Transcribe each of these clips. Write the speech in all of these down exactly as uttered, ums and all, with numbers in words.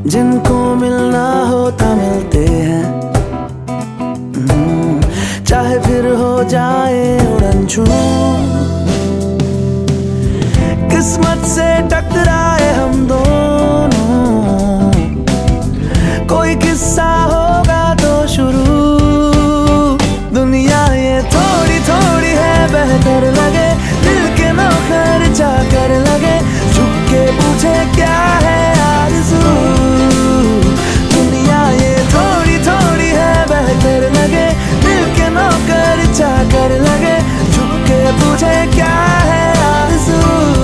जिनको मिलना होता मिलते हैं, चाहे फिर हो जाए उड़न छू। किस्मत से टकराए हम दोनों, कोई किस्सा होगा तो शुरू। दुनिया ये थोड़ी थोड़ी है बेहतर लगे, दिल के नौकर जाकर लगे, झुक के पूछे क्या है आरज़ू। दुनिया ये थोड़ी थोड़ी है बेहतर लगे, दिल के नौकर जाकर लगे, झुक के पूछे क्या है आरज़ू।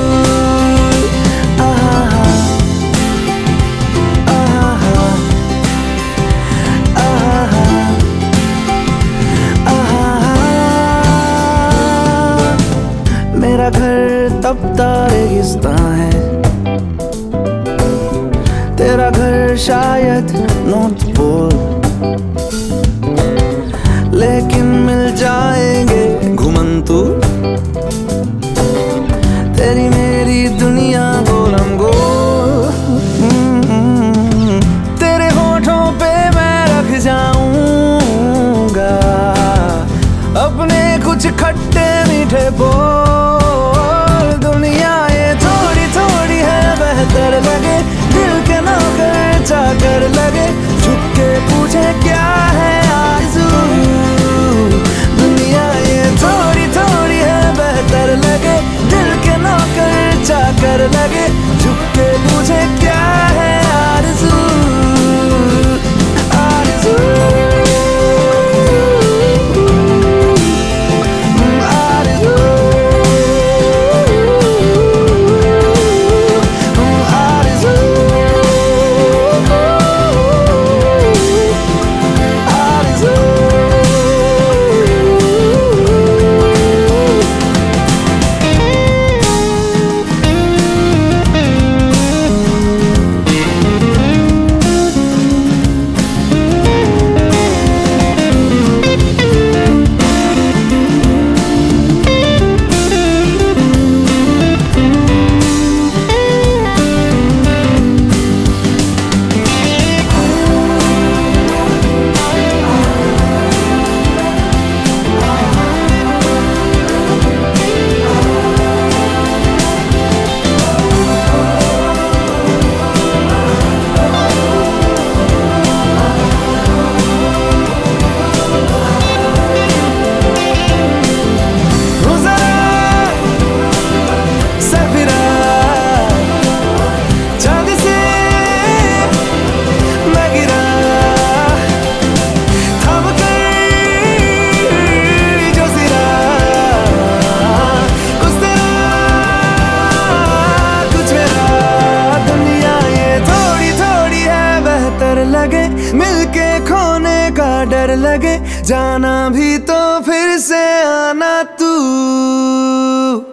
मेरा घर तपता रेगिस्तान है, तेरा घर शायद नॉर्थ पोल, लेकिन मिल जाएंगे घुमंतू। तेरी मेरी दुनिया गोलम गोल, तेरे होठों पे मैं रख जाऊंगा अपने कुछ खट्टे मीठे बोल। लगे दिल के नौकर जाकर लगे, झुक के पूछे क्या है आरज़ू। दुनिया ये थोड़ी थोड़ी है बेहतर लगे, दिल के नौकर जाकर लगे, झुक के पूछे क्या है आरज़ू। आरज़ू लगे, मिलके खोने का डर लगे, जाना भी तो फिर से आना तू।